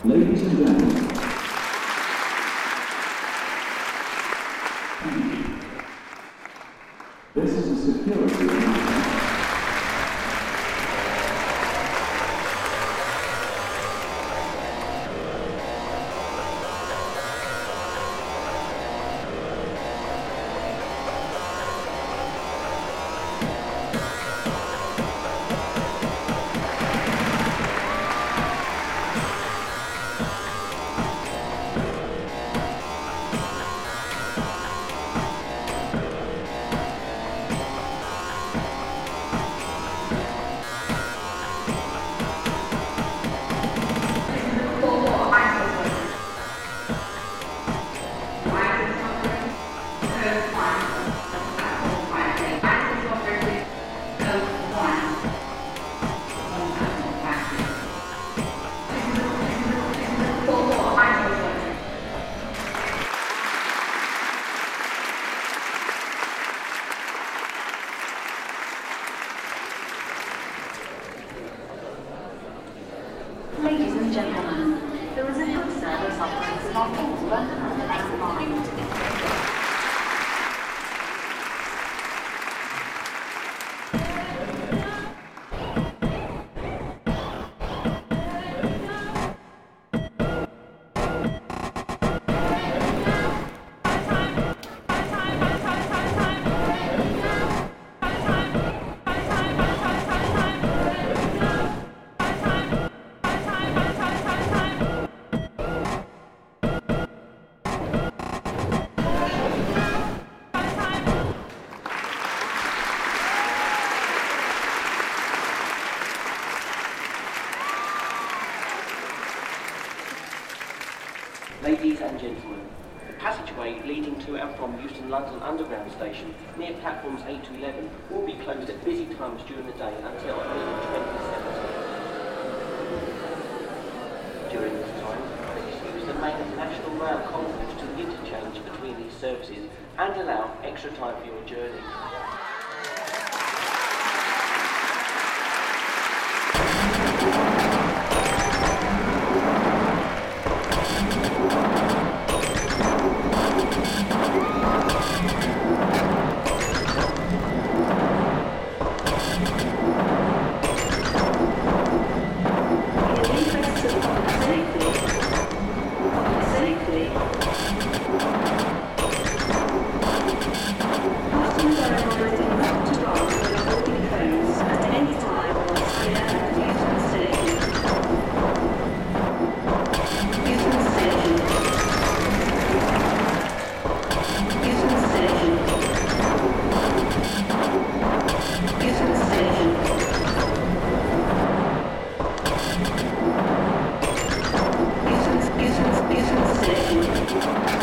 Ladies and gentlemen, this is a security announcement. Ladies and gentlemen, there is a new service offering snorkeling to London on the next line. Ladies and gentlemen, the passageway leading to and from Euston London Underground station near platforms 8 to 11 will be closed at busy times during the day until early 2017. During this time, please use the main National Rail concourse to the interchange between these services and allow extra time for your journey. Station.